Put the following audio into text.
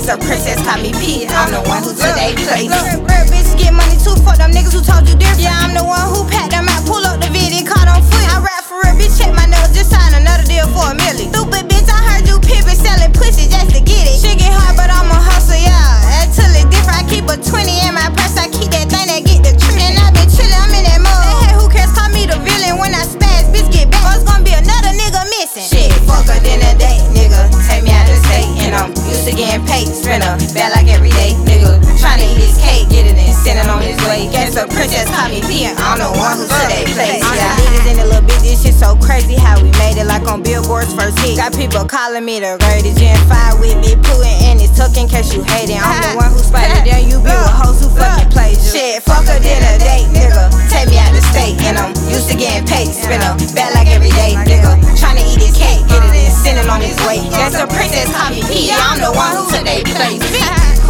a princess, call me P. I'm the one who took they place. Real bitches get money too, fuck them niggas who told you different. Yeah, I'm the one who packed them out, pull up the vid and caught on foot. I rap for real, bitch, check my nose, just signed another deal for $1 million. Stupid bitch, I heard you pimpin', selling pussy just to get it. Shit get hard, but I'm a hustle, yeah. Until it's different, I keep a 20 in my purse, I keep that thing that get the trick. And I been chillin', I'm in that mode. They hate who cares, call me the villain when I spaz, bitch get back. Or it's gonna be another nigga missing. Shit, fuck her than a date, nigga. Take me out the state, and I'm used to getting paid. Spend a bad like every day, nigga. Tryna eat this cake, get it and send it on his way. Guess a princess, call me P. I'm the one who took they place. Yeah, niggas in the little bitch, this shit so crazy how we made it like on Billboard's first hit. Got people calling me the greatest, Gen 5 with me, Putin and it's tuck in case you hate it. I'm the one who spotted down, you be with hoes who fucking play you. Shit, fuck her than a date, nigga. Take me out the state, and I'm used to getting paid. Spend a bad like every day, nigga. Tryna eat this cake, get it and send it on his way. Guess a princess, call me P. I'm the one who took they place.